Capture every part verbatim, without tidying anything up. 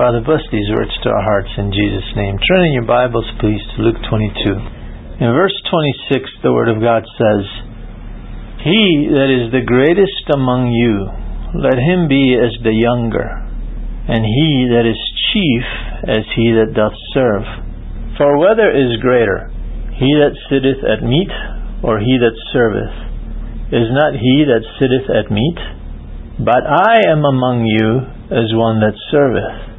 Father, bless these words to our hearts in Jesus' name. Turn in your Bibles, please, to Luke twenty-two. In verse twenty-six, the Word of God says, "He that is the greatest among you, let him be as the younger, and he that is chief as he that doth serve. For whether is greater, he that sitteth at meat, or he that serveth? Is not he that sitteth at meat? But I am among you as one that serveth."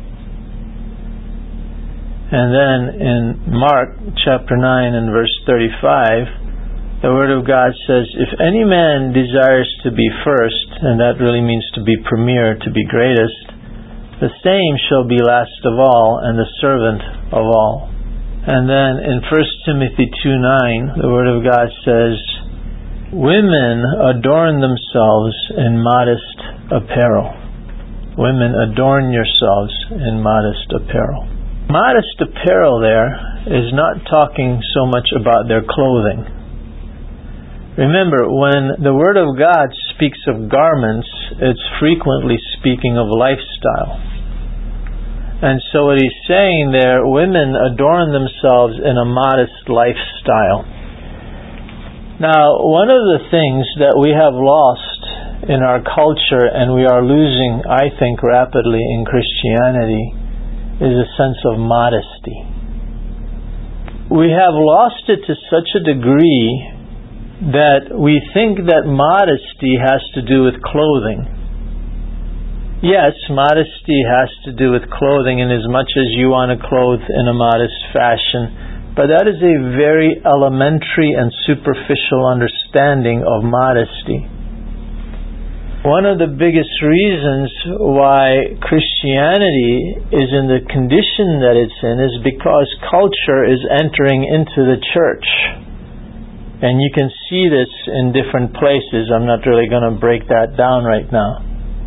And then in Mark chapter nine and verse thirty-five, the Word of God says, "If any man desires to be first," and that really means to be premier, to be greatest, "the same shall be last of all, and the servant of all." And then in First Timothy two nine, the Word of God says, "Women adorn themselves in modest apparel." Women, adorn yourselves in modest apparel. Modest apparel there is not talking so much about their clothing. Remember, when the Word of God speaks of garments, it's frequently speaking of lifestyle. And so what he's saying there, women adorn themselves in a modest lifestyle. Now, one of the things that we have lost in our culture, and we are losing, I think, rapidly in Christianity, is a sense of modesty. We have lost it to such a degree that we think that modesty has to do with clothing. Yes, modesty has to do with clothing in as much as you want to clothe in a modest fashion, but that is a very elementary and superficial understanding of modesty. One of the biggest reasons why Christianity is in the condition that it's in is because culture is entering into the church. And you can see this in different places. I'm not really going to break that down right now.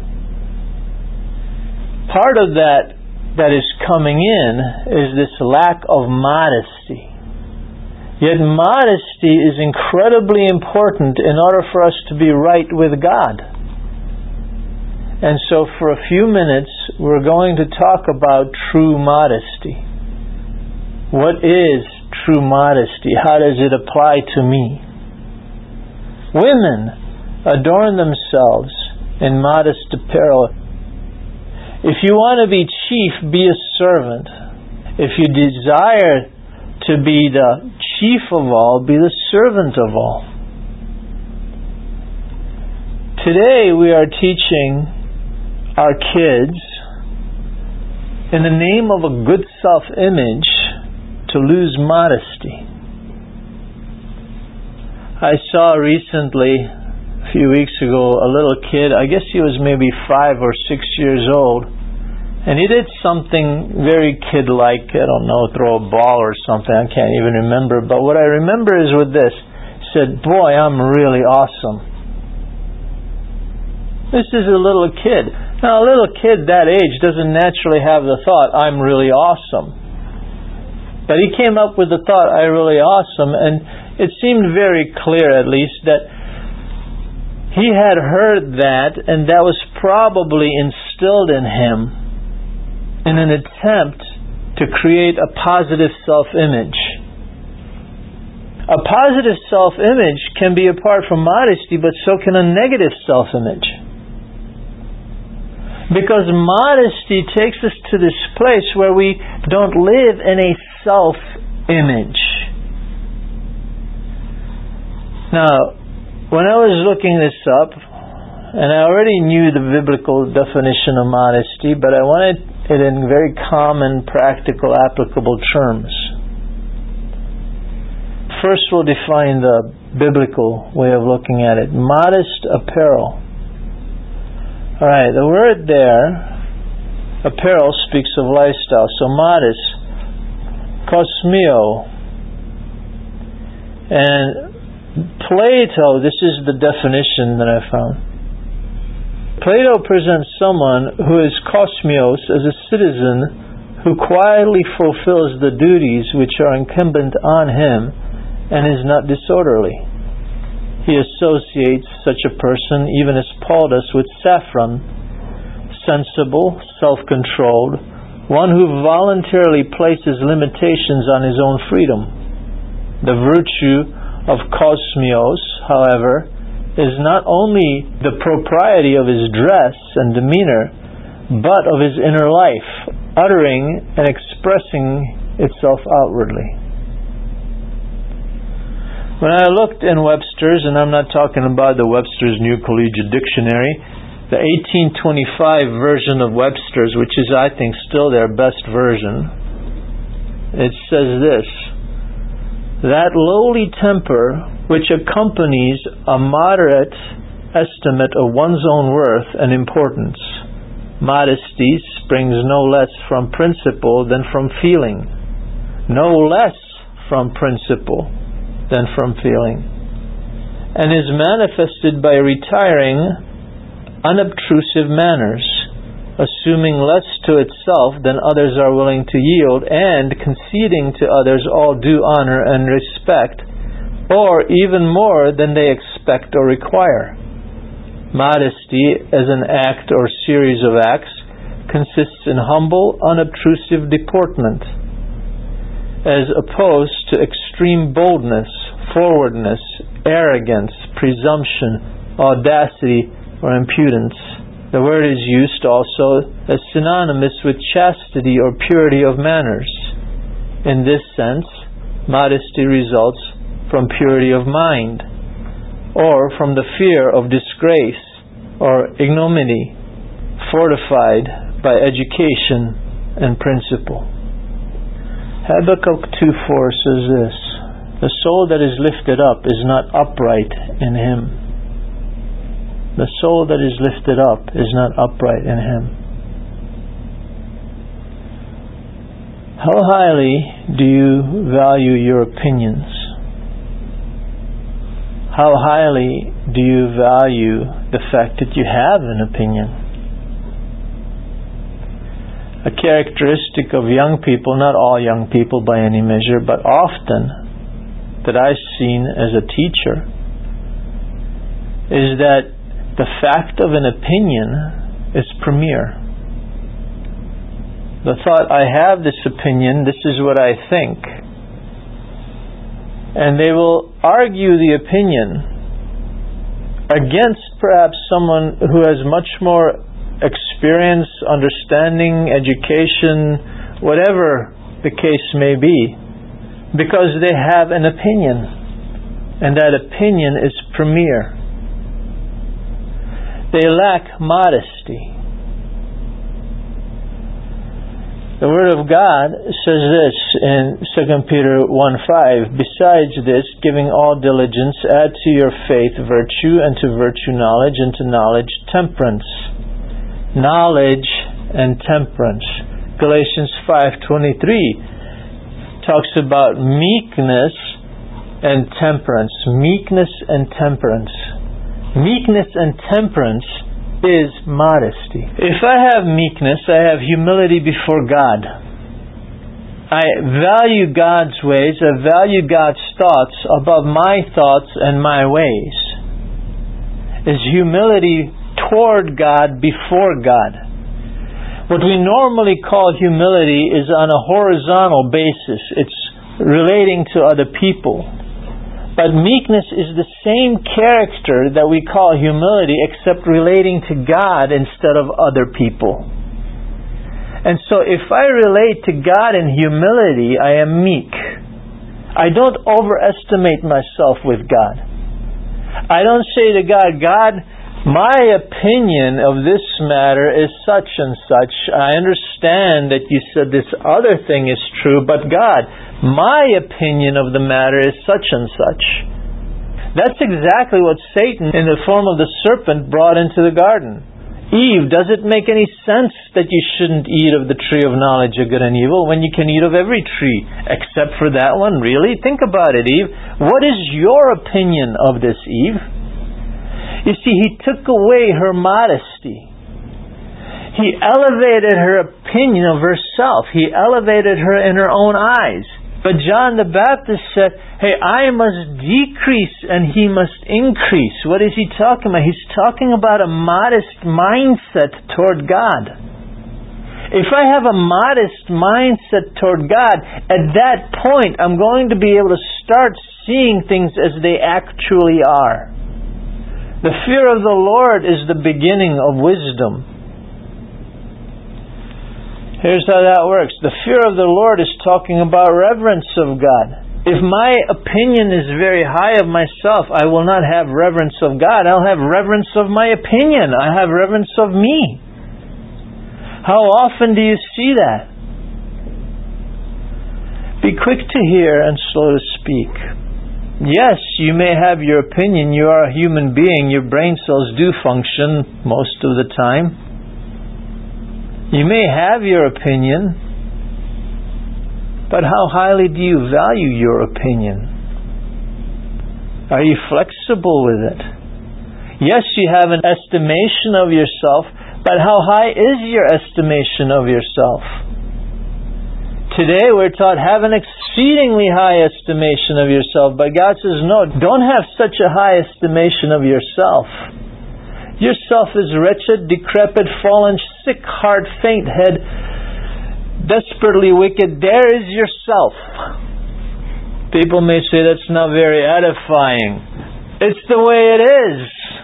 Part of that that is coming in is this lack of modesty. Yet modesty is incredibly important in order for us to be right with God. And so for a few minutes, we're going to talk about true modesty. What is true modesty? How does it apply to me? Women adorn themselves in modest apparel. If you want to be chief, be a servant. If you desire to be the chief of all, be the servant of all. Today we are teaching our kids, in the name of a good self-image, to lose modesty. I saw recently, a few weeks ago, a little kid, I guess he was maybe five or six years old, and he did something very kid-like, I don't know, throw a ball or something, I can't even remember, but what I remember is with this, he said, "Boy, I'm really awesome." This is a little kid. Now, a little kid that age doesn't naturally have the thought, "I'm really awesome." But he came up with the thought, "I'm really awesome," and it seemed very clear, at least, that he had heard that, and that was probably instilled in him in an attempt to create a positive self-image. A positive self-image can be apart from modesty, but so can a negative self-image. Because modesty takes us to this place where we don't live in a self-image. Now, when I was looking this up, and I already knew the biblical definition of modesty, but I wanted it in very common, practical, applicable terms. First, we'll define the biblical way of looking at it. Modest apparel. Alright, the word there, apparel, speaks of lifestyle. So modest, kosmio. And Plato, this is the definition that I found. Plato presents someone who is kosmios as a citizen who quietly fulfills the duties which are incumbent on him and is not disorderly. He associates such a person, even as Paul does, with Saphron, sensible, self-controlled, one who voluntarily places limitations on his own freedom. The virtue of Cosmios, however, is not only the propriety of his dress and demeanor, but of his inner life, uttering and expressing itself outwardly. When I looked in Webster's, and I'm not talking about the Webster's New Collegiate Dictionary, the eighteen twenty-five version of Webster's, which is, I think, still their best version, it says this: that lowly temper which accompanies a moderate estimate of one's own worth and importance. Modesty springs no less from principle than from feeling, no less from principle than from feeling, and is manifested by retiring, unobtrusive manners, assuming less to itself than others are willing to yield, and conceding to others all due honor and respect, or even more than they expect or require. Modesty, as an act or series of acts, consists in humble, unobtrusive deportment, as opposed to extreme boldness, forwardness, arrogance, presumption, audacity, or impudence. The word is used also as synonymous with chastity or purity of manners. In this sense, modesty results from purity of mind, or from the fear of disgrace or ignominy, fortified by education and principle. Habakkuk two four says this: the soul that is lifted up is not upright in him. The soul that is lifted up is not upright in him. How highly do you value your opinions? How highly do you value the fact that you have an opinion? A characteristic of young people, not all young people by any measure, but often that I've seen as a teacher, is that the fact of an opinion is premier. The thought, I have this opinion, this is what I think. And they will argue the opinion against perhaps someone who has much more experience, understanding, education, whatever the case may be, because they have an opinion, and that opinion is premier. They lack modesty. The Word of God says this in Second Peter one five, besides this, giving all diligence, add to your faith virtue, and to virtue knowledge, and to knowledge temperance. Knowledge and temperance. Galatians five twenty-three talks about meekness and temperance. Meekness and temperance. Meekness and temperance is modesty. If I have meekness, I have humility before God. I value God's ways, I value God's thoughts above my thoughts and my ways. Is humility toward God before God. What we normally call humility is on a horizontal basis. It's relating to other people. But meekness is the same character that we call humility, except relating to God instead of other people. And so if I relate to God in humility, I am meek. I don't overestimate myself with God. I don't say to God, God, my opinion of this matter is such and such. I understand that you said this other thing is true, but God, my opinion of the matter is such and such. That's exactly what Satan, in the form of the serpent, brought into the garden. Eve, does it make any sense that you shouldn't eat of the tree of knowledge of good and evil when you can eat of every tree except for that one? Really? Think about it, Eve. What is your opinion of this, Eve? You see, he took away her modesty. He elevated her opinion of herself. He elevated her in her own eyes. But John the Baptist said, hey, I must decrease and he must increase. What is he talking about? He's talking about a modest mindset toward God. If I have a modest mindset toward God, at that point I'm going to be able to start seeing things as they actually are. The fear of the Lord is the beginning of wisdom. Here's how that works. The fear of the Lord is talking about reverence of God. If my opinion is very high of myself, I will not have reverence of God. I'll have reverence of my opinion. I have reverence of me. How often do you see that? Be quick to hear and slow to speak. Yes, you may have your opinion. You are a human being. Your brain cells do function most of the time. You may have your opinion, but how highly do you value your opinion? Are you flexible with it? Yes, you have an estimation of yourself, but how high is your estimation of yourself? Today we're taught, have an exceedingly high estimation of yourself, but God says, no, don't have such a high estimation of yourself. Yourself is wretched, decrepit, fallen, sick heart, faint head, desperately wicked. There is yourself. People may say that's not very edifying. It's the way it is.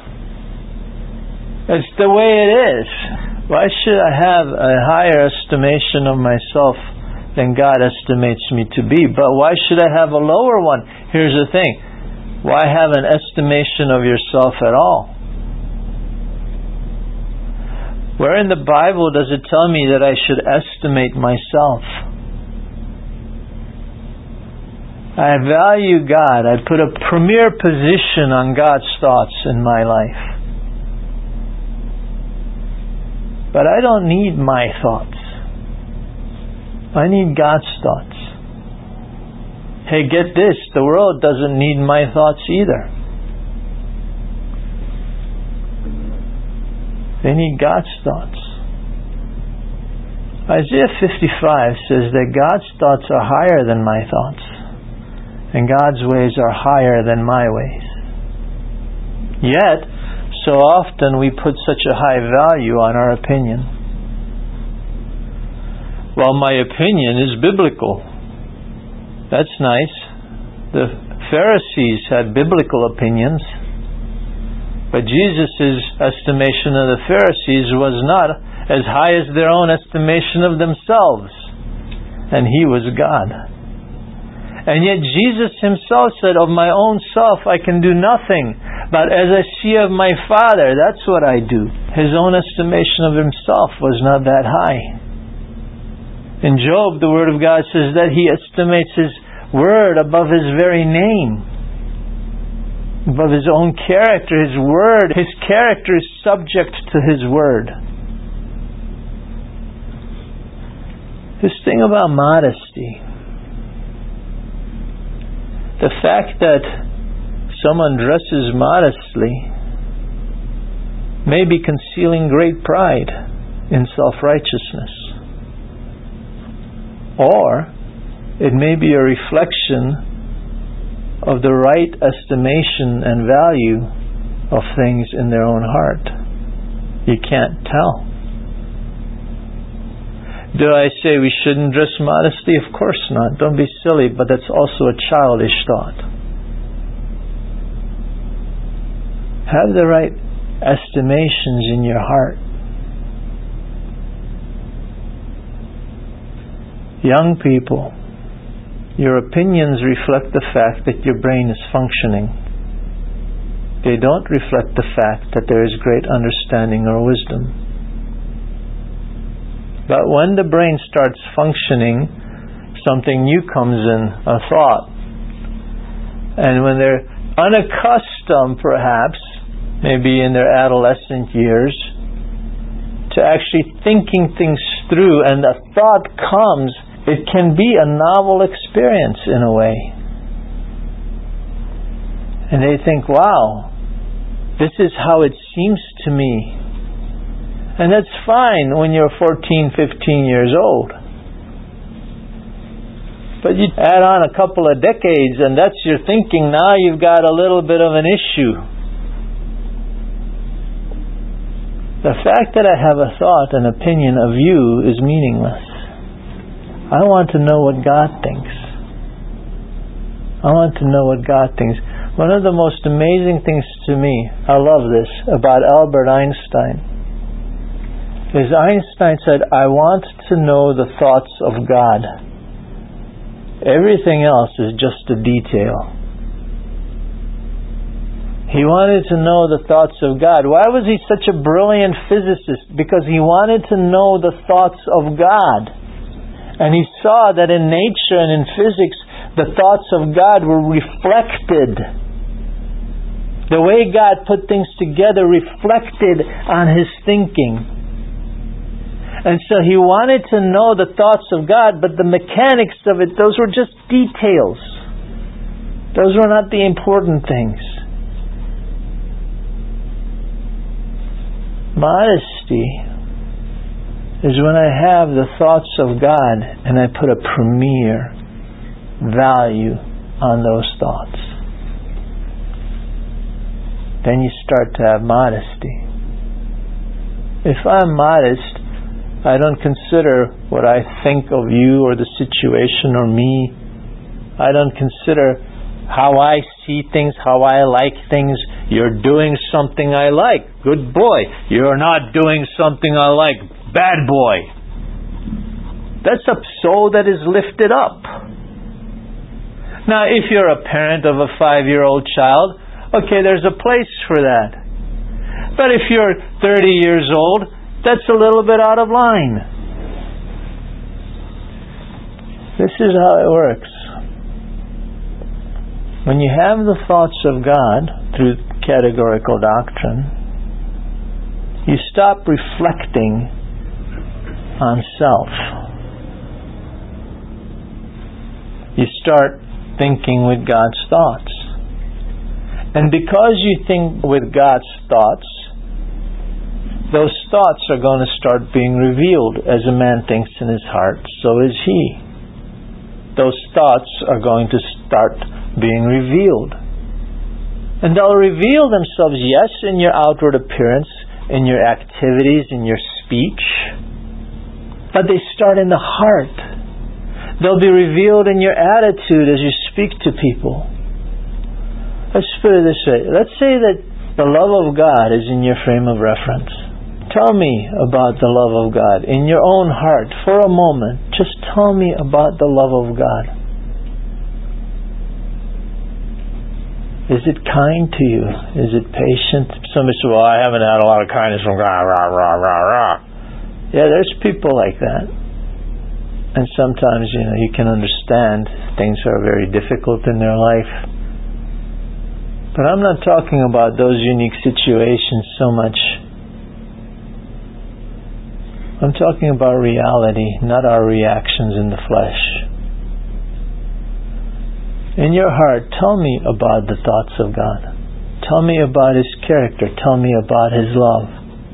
It's the way it is. Why should I have a higher estimation of myself than God estimates me to be? But why should I have a lower one? Here's the thing. Why have an estimation of yourself at all? Where in the Bible does it tell me that I should estimate myself? I value God. I put a premier position on God's thoughts in my life. But I don't need my thoughts. I need God's thoughts. Hey, get this, the world doesn't need my thoughts either. They need God's thoughts. Isaiah fifty-five says that God's thoughts are higher than my thoughts, and God's ways are higher than my ways. Yet, so often we put such a high value on our opinion. Well, my opinion is biblical. That's nice. The Pharisees had biblical opinions. But Jesus' estimation of the Pharisees was not as high as their own estimation of themselves. And He was God. And yet Jesus Himself said, of my own self I can do nothing, but as I see of my Father, that's what I do. His own estimation of Himself was not that high. In Job, the Word of God says that He estimates His Word above His very name. Above His own character, His Word. His character is subject to His Word. This thing about modesty. The fact that someone dresses modestly may be concealing great pride in self-righteousness. Or it may be a reflection of the right estimation and value of things in their own heart. You can't tell. Do I say we shouldn't dress modestly? Of course not. Don't be silly, but that's also a childish thought. Have the right estimations in your heart. Young people, your opinions reflect the fact that your brain is functioning. They don't reflect the fact that there is great understanding or wisdom. But when the brain starts functioning, something new comes in, a thought. And when they're unaccustomed, perhaps, maybe in their adolescent years, to actually thinking things through, and a thought comes, it can be a novel experience in a way. And they think, wow, this is how it seems to me. And that's fine when you're fourteen, fifteen years old. But you add on a couple of decades and that's your thinking, now you've got a little bit of an issue. The fact that I have a thought, an opinion of you is meaningless. I want to know what God thinks. I want to know what God thinks. One of the most amazing things to me, I love this, about Albert Einstein, is Einstein said, I want to know the thoughts of God. Everything else is just a detail. He wanted to know the thoughts of God. Why was he such a brilliant physicist? Because he wanted to know the thoughts of God. And he saw that in nature and in physics, the thoughts of God were reflected. The way God put things together reflected on His thinking. And so he wanted to know the thoughts of God, but the mechanics of it, those were just details. Those were not the important things. Modesty is when I have the thoughts of God and I put a premier value on those thoughts. Then you start to have modesty. If I'm modest, I don't consider what I think of you or the situation or me. I don't consider how I see things, how I like things. You're doing something I like. Good boy. You're not doing something I like. Bad boy. That's a soul that is lifted up. Now, if you're a parent of a five-year-old child, okay, there's a place for that. But if you're thirty years old, that's a little bit out of line. This is how it works. When you have the thoughts of God through categorical doctrine, you stop reflecting on self. You start thinking with God's thoughts. And because you think with God's thoughts, those thoughts are going to start being revealed. As a man thinks in his heart, so is he. Those thoughts are going to start being revealed. And they'll reveal themselves, yes, in your outward appearance, in your activities, in your speech, but they start in the heart. They'll be revealed in your attitude as you speak to people. Let's put it this way. Let's say that the love of God is in your frame of reference. Tell me about the love of God in your own heart for a moment. Just tell me about the love of God. Is it kind to you? Is it patient? Somebody says, well, I haven't had a lot of kindness from God. Rah, rah, rah, rah. Yeah, there's people like that. And sometimes, you know, you can understand things are very difficult in their life. But I'm not talking about those unique situations so much. I'm talking about reality, not our reactions in the flesh. In your heart, tell me about the thoughts of God. Tell me about His character. Tell me about His love.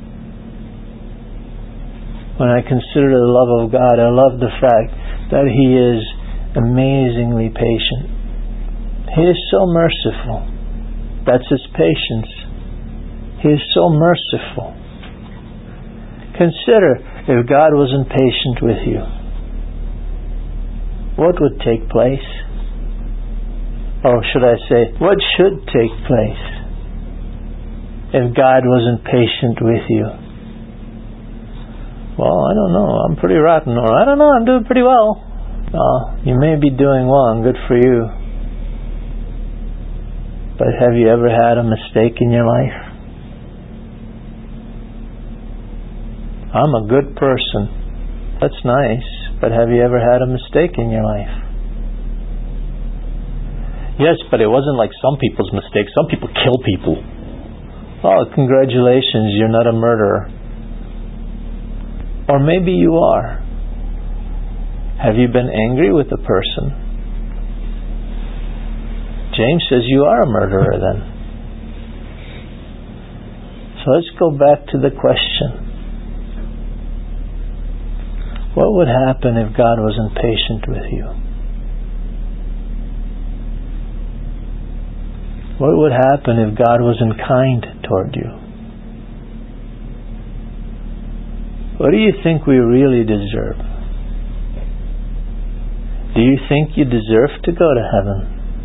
When I consider the love of God, I love the fact that He is amazingly patient. He is so merciful. That's His patience. He is so merciful. Consider if God wasn't patient with you. What would take place? Or should I say, what should take place if God wasn't patient with you? Well, I don't know. I'm pretty rotten. Or I don't know. I'm doing pretty well. Uh, you may be doing well, and good for you. But have you ever had a mistake in your life? I'm a good person. That's nice. But have you ever had a mistake in your life? Yes, but it wasn't like some people's mistakes. Some people kill people. Oh, congratulations, you're not a murderer. Or maybe you are. Have you been angry with a person? James says you are a murderer then. So let's go back to the question. What would happen if God wasn't patient with you? What would happen if God wasn't kind toward you? What do you think we really deserve? Do you think you deserve to go to heaven?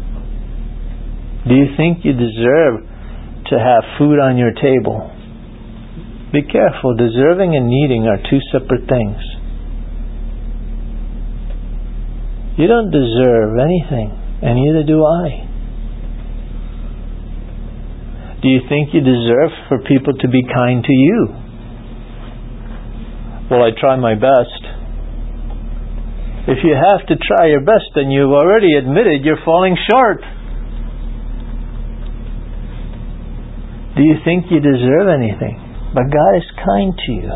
Do you think you deserve to have food on your table? Be careful. Deserving and needing are two separate things. You don't deserve anything, and neither do I. Do you think you deserve for people to be kind to you? Well, I try my best. If you have to try your best, then you've already admitted you're falling short. Do you think you deserve anything? But God is kind to you.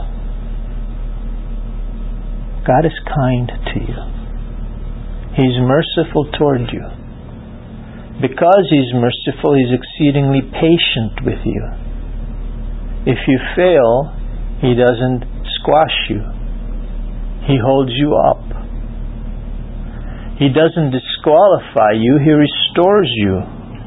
God is kind to you. He's merciful toward you. Because He's merciful, He's exceedingly patient with you. If you fail, He doesn't squash you. He holds you up. He doesn't disqualify you, He restores you.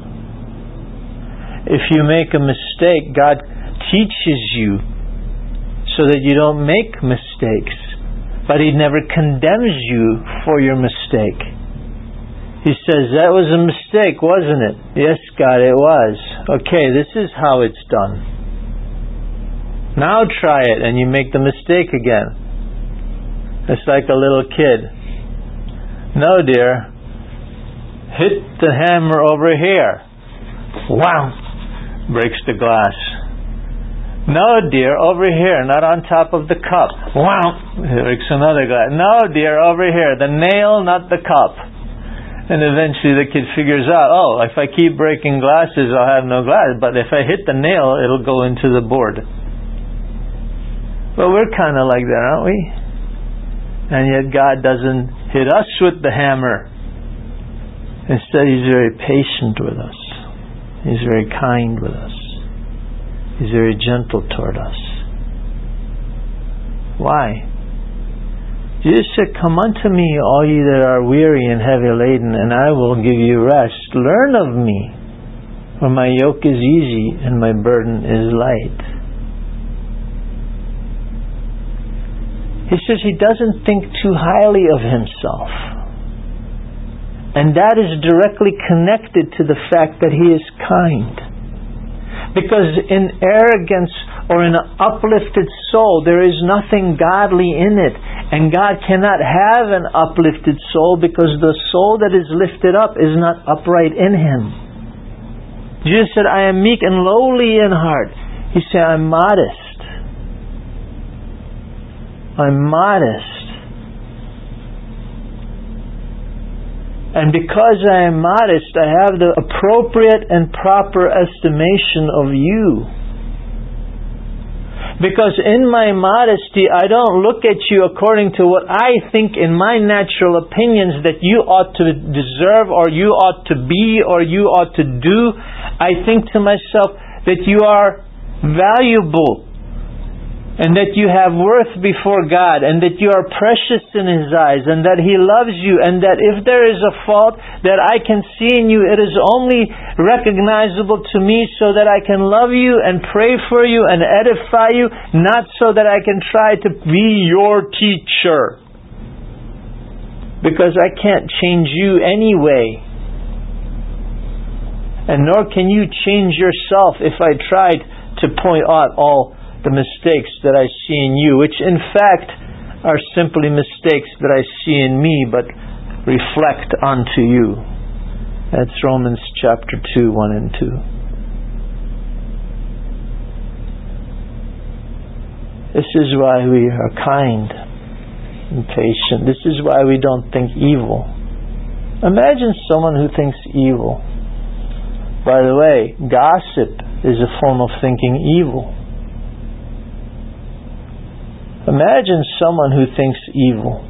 If you make a mistake, God teaches you so that you don't make mistakes. But He never condemns you for your mistake. He says, that was a mistake, wasn't it? Yes, God, it was. Okay, this is how it's done. Now try it, and you make the mistake again. It's like a little kid. No, dear. Hit the hammer over here. Wow! Breaks the glass. No, dear, over here, not on top of the cup. Wow! Breaks another glass. No, dear, over here. The nail, not the cup. And eventually the kid figures out, oh, if I keep breaking glasses, I'll have no glass. But if I hit the nail, it'll go into the board. Well, we're kind of like that, aren't we? And yet God doesn't hit us with the hammer. Instead, He's very patient with us. He's very kind with us. He's very gentle toward us. Why? Jesus said, come unto me, all ye that are weary and heavy laden, and I will give you rest. Learn of me, for my yoke is easy and my burden is light. He says He doesn't think too highly of Himself. And that is directly connected to the fact that He is kind. Because in arrogance or in an uplifted soul, there is nothing godly in it. And God cannot have an uplifted soul because the soul that is lifted up is not upright in Him. Jesus said, I am meek and lowly in heart. He said, I'm modest. I'm modest. And because I am modest, I have the appropriate and proper estimation of you. Because in my modesty, I don't look at you according to what I think in my natural opinions that you ought to deserve or you ought to be or you ought to do. I think to myself that you are valuable and that you have worth before God, and that you are precious in His eyes, and that He loves you, and that if there is a fault that I can see in you, it is only recognizable to me so that I can love you and pray for you and edify you, not so that I can try to be your teacher. Because I can't change you anyway. And nor can you change yourself if I tried to point out all the mistakes that I see in you, which in fact are simply mistakes that I see in me but reflect onto you. That's Romans chapter two, one and two. This is why we are kind and patient. This is why we don't think evil. Imagine someone who thinks evil. By the way, gossip is a form of thinking evil. Imagine someone who thinks evil.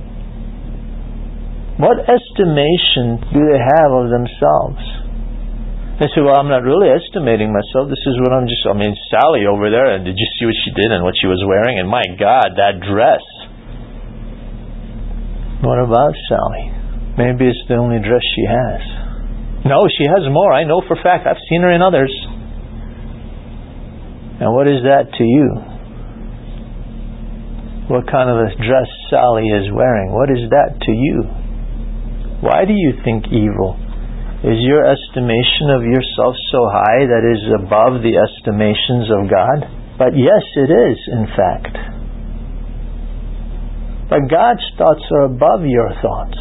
What estimation do they have of themselves? They say, well, I'm not really estimating myself. This is what I'm just, I mean, Sally over there, and did you see what she did and what she was wearing? And my God, that dress. What about Sally? Maybe it's the only dress she has. No, she has more. I know for a fact. I've seen her in others. And what is that to you? what kind of a dress Sally is wearing. What is that to you? Why do you think evil? Is your estimation of yourself so high that it is above the estimations of God? But yes, it is, in fact. But God's thoughts are above your thoughts.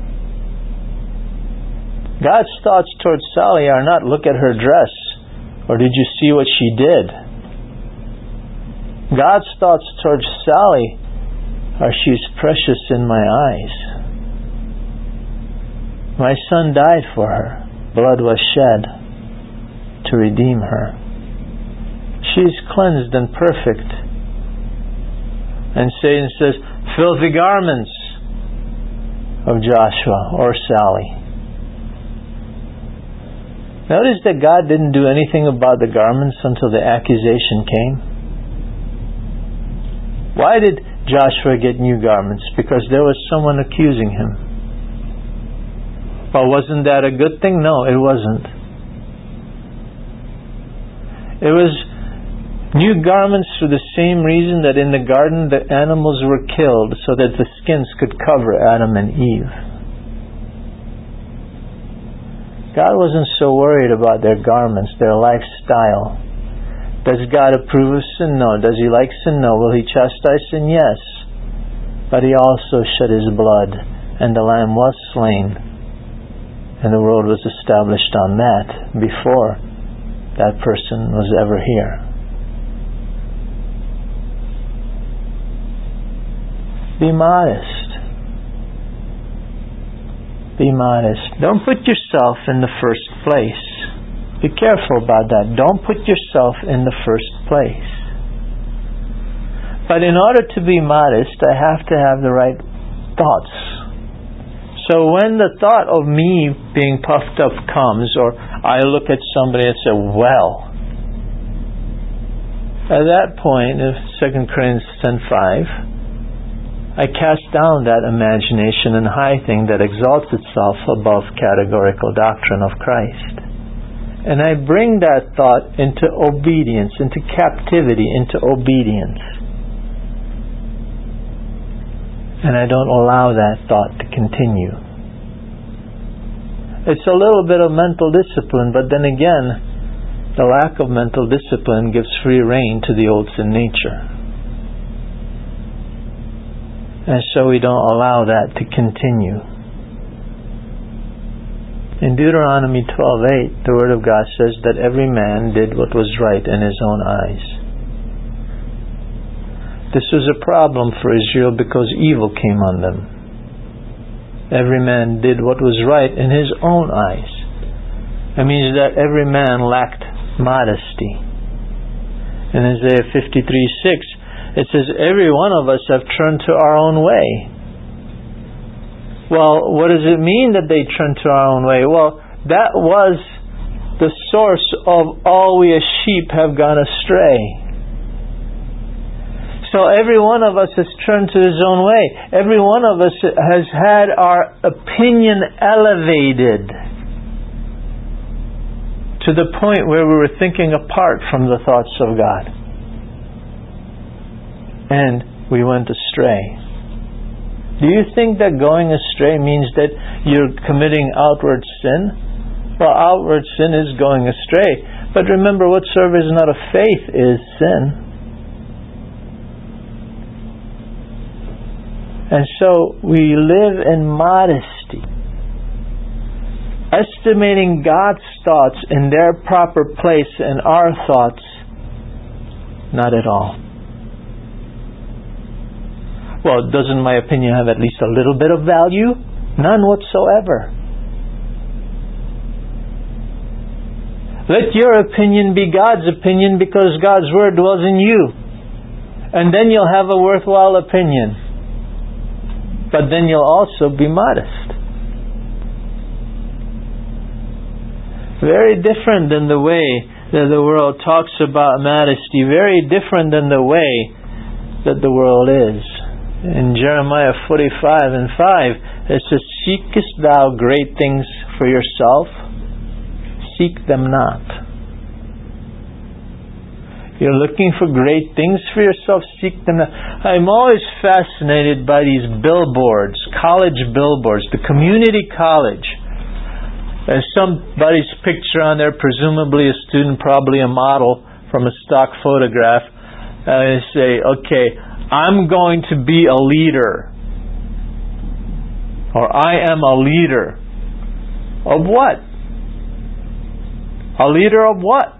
God's thoughts towards Sally are not, look at her dress, or did you see what she did? God's thoughts towards Sally are, she's precious in my eyes. My Son died for her. Blood was shed to redeem her. She's cleansed and perfect. And Satan says, filthy garments of Joshua or Sally. Notice that God didn't do anything about the garments until the accusation came. Why did Joshua get new garments? Because there was someone accusing him. Well, wasn't that a good thing? No, it wasn't. It was new garments for the same reason that in the garden the animals were killed, so that the skins could cover Adam and Eve. God wasn't so worried about their garments, their lifestyle. Does God approve of sin? No. Does He like sin? No. Will He chastise sin? Yes. But He also shed His blood, and the Lamb was slain, and the world was established on that before that person was ever here. Be modest. Be modest. Don't put yourself in the first place. Be careful about that. Don't put yourself in the first place. But in order to be modest, I have to have the right thoughts. So when the thought of me being puffed up comes, or I look at somebody and say, well, at that point, in Second Corinthians ten five, I cast down that imagination and high thing that exalts itself above categorical doctrine of Christ. And I bring that thought into obedience, into captivity, into obedience. And I don't allow that thought to continue. It's a little bit of mental discipline, but then again, the lack of mental discipline gives free rein to the old sin nature. And so we don't allow that to continue. In Deuteronomy twelve eight, the Word of God says that every man did what was right in his own eyes. This was a problem for Israel because evil came on them. Every man did what was right in his own eyes. It means that every man lacked modesty. In Isaiah fifty-three six, it says, every one of us have turned to our own way. Well, what does it mean that they turned to our own way? Well, that was the source of all we as sheep have gone astray. So every one of us has turned to his own way. Every one of us has had our opinion elevated to the point where we were thinking apart from the thoughts of God. And we went astray. Do you think that going astray means that you're committing outward sin? Well, outward sin is going astray. But remember, whatsoever is not of faith is sin. And so we live in modesty, estimating God's thoughts in their proper place and our thoughts not at all. Well, doesn't my opinion have at least a little bit of value? None whatsoever. Let your opinion be God's opinion, because God's Word dwells in you. And then you'll have a worthwhile opinion. But then you'll also be modest. Very different than the way that the world talks about modesty. Very different than the way that the world is. In Jeremiah forty-five and five, it says, seekest thou great things for yourself? Seek them not. You're looking for great things for yourself, seek them out. I'm always fascinated by these billboards, college billboards, the community college. There's somebody's picture on there, presumably a student, probably a model from a stock photograph. And they say, okay, I'm going to be a leader. Or I am a leader. Of what? A leader of what?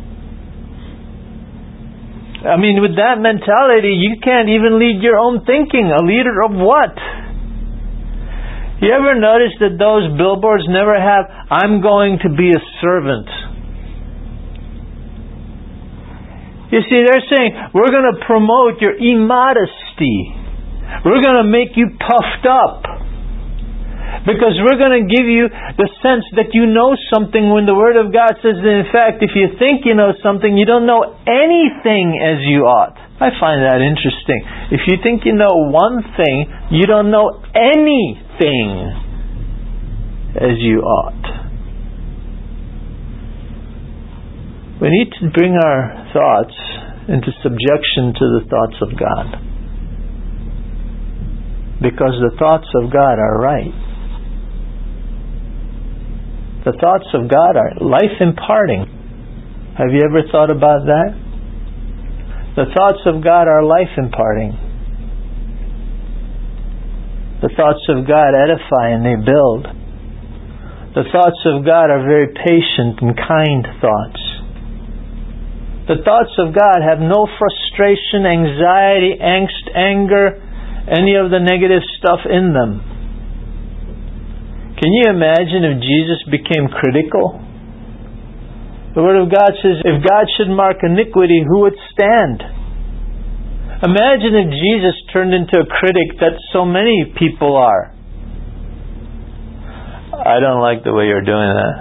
I mean, with that mentality, you can't even lead your own thinking. A leader of what? You ever notice that those billboards never have, I'm going to be a servant? You see, they're saying, we're going to promote your immodesty. We're going to make you puffed up. Because we're going to give you the sense that you know something when the Word of God says that, in fact, if you think you know something, you don't know anything as you ought. I find that interesting. If you think you know one thing, you don't know anything as you ought. We need to bring our thoughts into subjection to the thoughts of God. Because the thoughts of God are right. The thoughts of God are life imparting. Have you ever thought about that? The thoughts of God are life imparting. The thoughts of God edify and they build. The thoughts of God are very patient and kind thoughts. The thoughts of God have no frustration, anxiety, angst, anger, any of the negative stuff in them. Can you imagine if Jesus became critical? The Word of God says, if God should mark iniquity, who would stand? Imagine if Jesus turned into a critic that so many people are. I don't like the way you're doing that.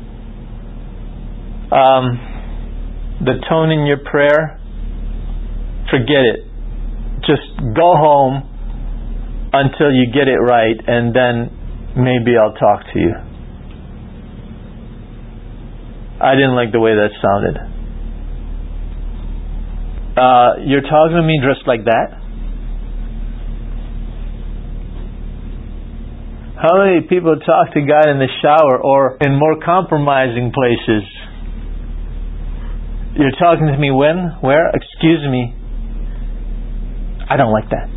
Um, the tone in your prayer, forget it. Just go home until you get it right, and then maybe I'll talk to you. I didn't like the way that sounded. Uh, you're talking to me dressed like that? How many people talk to God in the shower or in more compromising places? You're talking to me when? Where? Excuse me. I don't like that.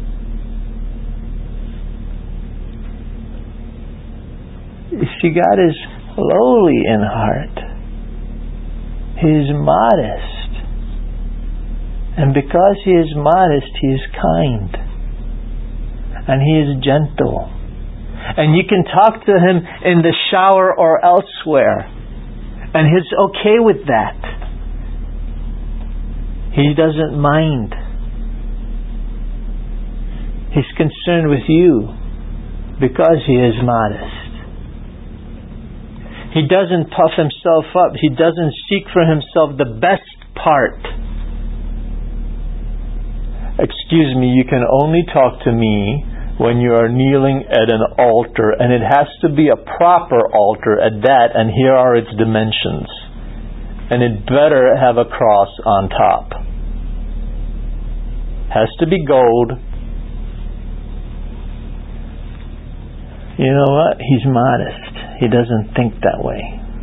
You see, God is lowly in heart. He is modest. And because He is modest, He is kind. And He is gentle. And you can talk to Him in the shower or elsewhere. And He's okay with that. He doesn't mind. He's concerned with you because He is modest. He doesn't puff Himself up. He doesn't seek for Himself the best part. Excuse me, you can only talk to me when you are kneeling at an altar, and it has to be a proper altar at that, and here are its dimensions. And it better have a cross on top. Has to be gold. You know what? He's modest. He doesn't think that way.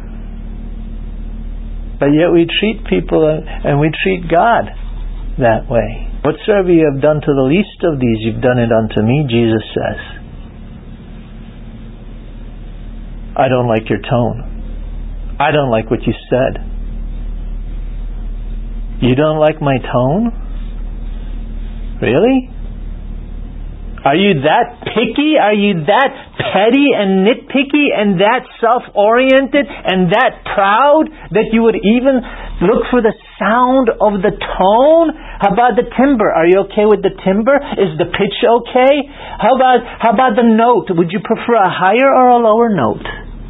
But yet we treat people and we treat God that way. Whatsoever you have done to the least of these, you've done it unto me, Jesus says. I don't like your tone. I don't like what you said. You don't like my tone? Really? Are you that picky? Are you that petty and nitpicky and that self-oriented and that proud that you would even look for the sound of the tone? How about the timbre? Are you okay with the timbre? Is the pitch okay? How about how about the note? Would you prefer a higher or a lower note?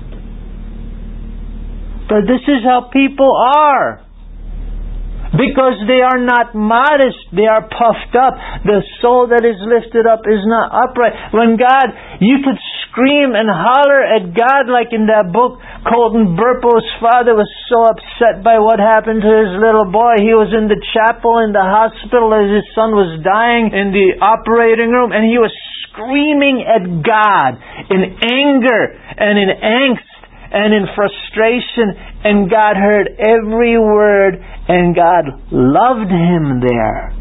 But this is how people are. Because they are not modest, they are puffed up. The soul that is lifted up is not upright. When God, you could scream and holler at God like in that book. Colton Burpo's father was so upset by what happened to his little boy. He was in the chapel in the hospital as his son was dying in the operating room, and he was screaming at God in anger and in angst and in frustration, and God heard every word, and God loved him there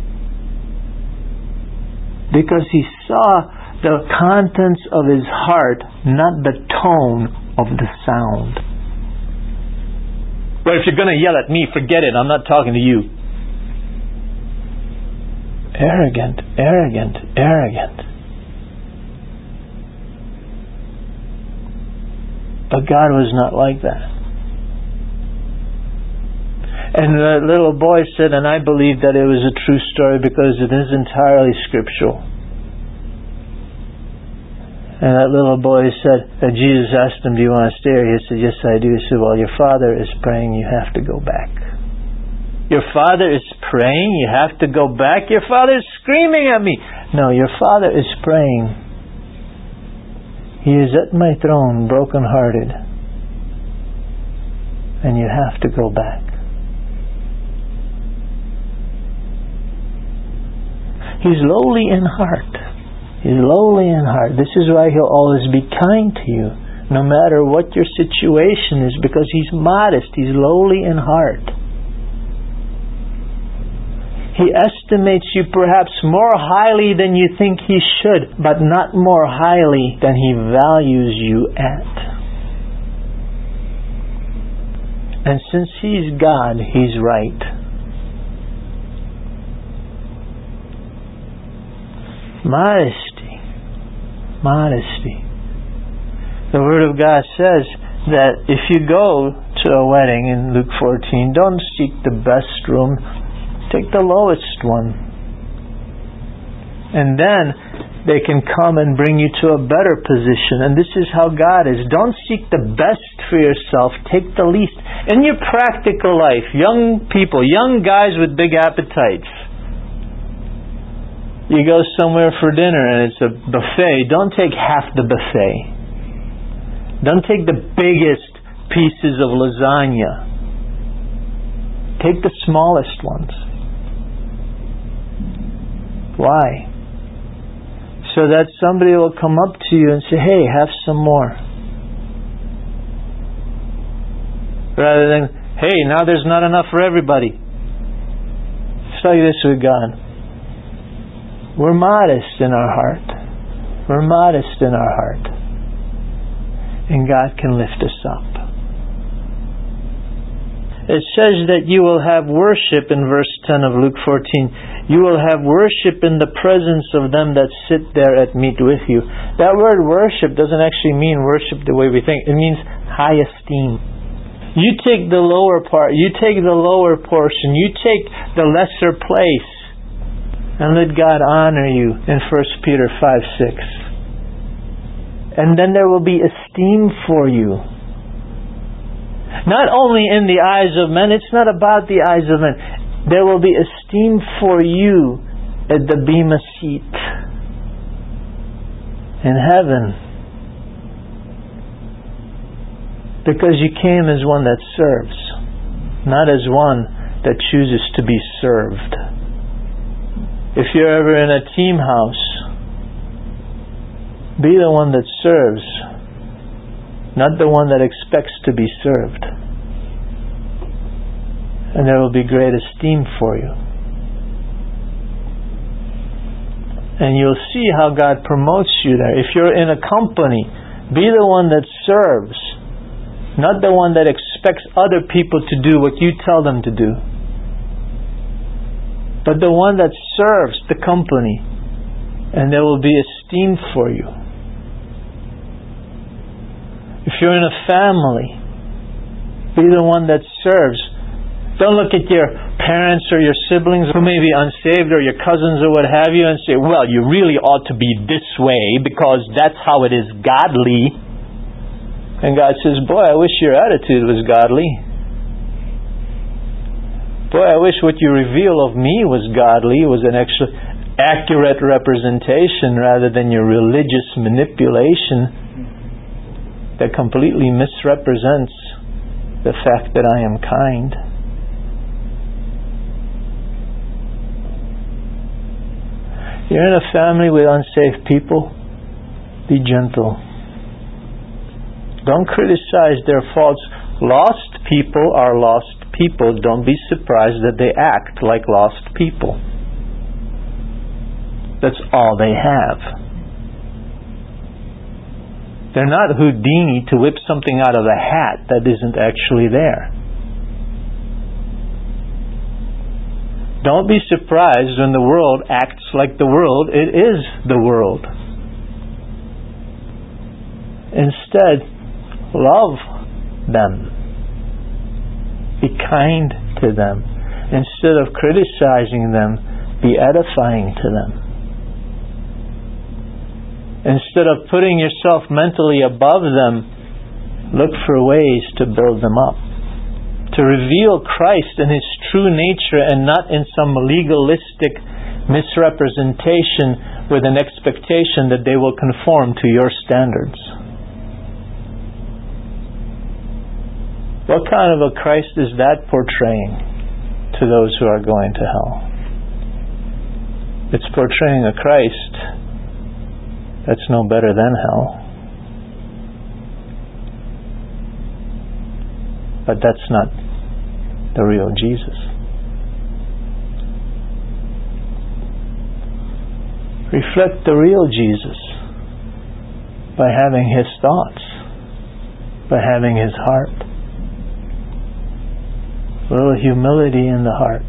because He saw the contents of his heart, not the tone of the sound. But if you're going to yell at me, forget it. I'm not talking to you. Arrogant, arrogant, arrogant. But God was not like that. And the little boy said, and I believe that it was a true story because it is entirely scriptural. And that little boy said, that Jesus asked him, do you want to stay here? He said, yes, I do. He said, well, your father is praying, you have to go back. Your father is praying, you have to go back? Your father is screaming at me. No, your father is praying. He is at my throne, broken-hearted. And you have to go back. He's lowly in heart. He's lowly in heart. This is why He'll always be kind to you, no matter what your situation is, because He's modest. He's lowly in heart. He estimates you perhaps more highly than you think He should, but not more highly than He values you at. And since He's God, He's right. Modesty. Modesty. The Word of God says that if you go to a wedding in Luke fourteen, don't seek the best room. Take the lowest one. And then they can come and bring you to a better position. And this is how God is. Don't seek the best for yourself. Take the least. In your practical life, young people, young guys with big appetites, you go somewhere for dinner and it's a buffet. Don't take half the buffet. Don't take the biggest pieces of lasagna. Take the smallest ones. Why? So that somebody will come up to you and say, hey, have some more. Rather than, hey, now there's not enough for everybody. It's like this with God. We're modest in our heart. We're modest in our heart. And God can lift us up. It says that you will have worship in verse ten of Luke fourteen. You will have worship in the presence of them that sit there at meat with you. That word worship doesn't actually mean worship the way we think. It means high esteem. You take the lower part, you take the lower portion, you take the lesser place, and let God honor you in First Peter five six. And then there will be esteem for you. Not only in the eyes of men, it's not about the eyes of men. There will be esteem for you at the Bema seat in heaven. Because you came as one that serves, not as one that chooses to be served. If you're ever in a team house, be the one that serves, not the one that expects to be served. And there will be great esteem for you. And you'll see how God promotes you there. If you're in a company, be the one that serves, not the one that expects other people to do what you tell them to do, but the one that serves the company. And there will be esteem for you. If you're in a family, be the one that serves. Don't look at your parents or your siblings who may be unsaved or your cousins or what have you and say, well, you really ought to be this way because that's how it is godly. And God says, boy, I wish your attitude was godly. Boy, I wish what you reveal of me was godly, was an extra. accurate representation rather than your religious manipulation that completely misrepresents the fact that I am kind. You're in a family with unsafe people, be gentle. Don't criticize their faults. Lost people are lost people. Don't be surprised that they act like lost people. That's all they have. They're not Houdini to whip something out of a hat that isn't actually there. Don't be surprised when the world acts like the world. It is the world. Instead, love them. Be kind to them. Instead of criticizing them, be edifying to them. Instead of putting yourself mentally above them, look for ways to build them up. To reveal Christ in His true nature and not in some legalistic misrepresentation with an expectation that they will conform to your standards. What kind of a Christ is that portraying to those who are going to hell? It's portraying a Christ that's no better than hell. But that's not the real Jesus. Reflect the real Jesus by having His thoughts, by having His heart. A little humility in the heart.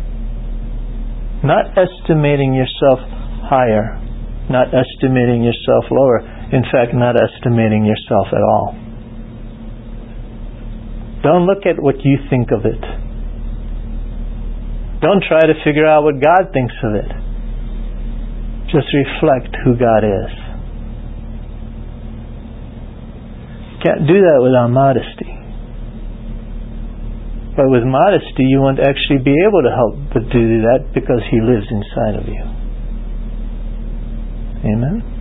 Not estimating yourself higher, not estimating yourself lower. In fact, not estimating yourself at all. Don't look at what you think of it. Don't try to figure out what God thinks of it. Just reflect who God is. Can't do that without modesty. But with modesty, you won't actually be able to help but do that because He lives inside of you. Amen?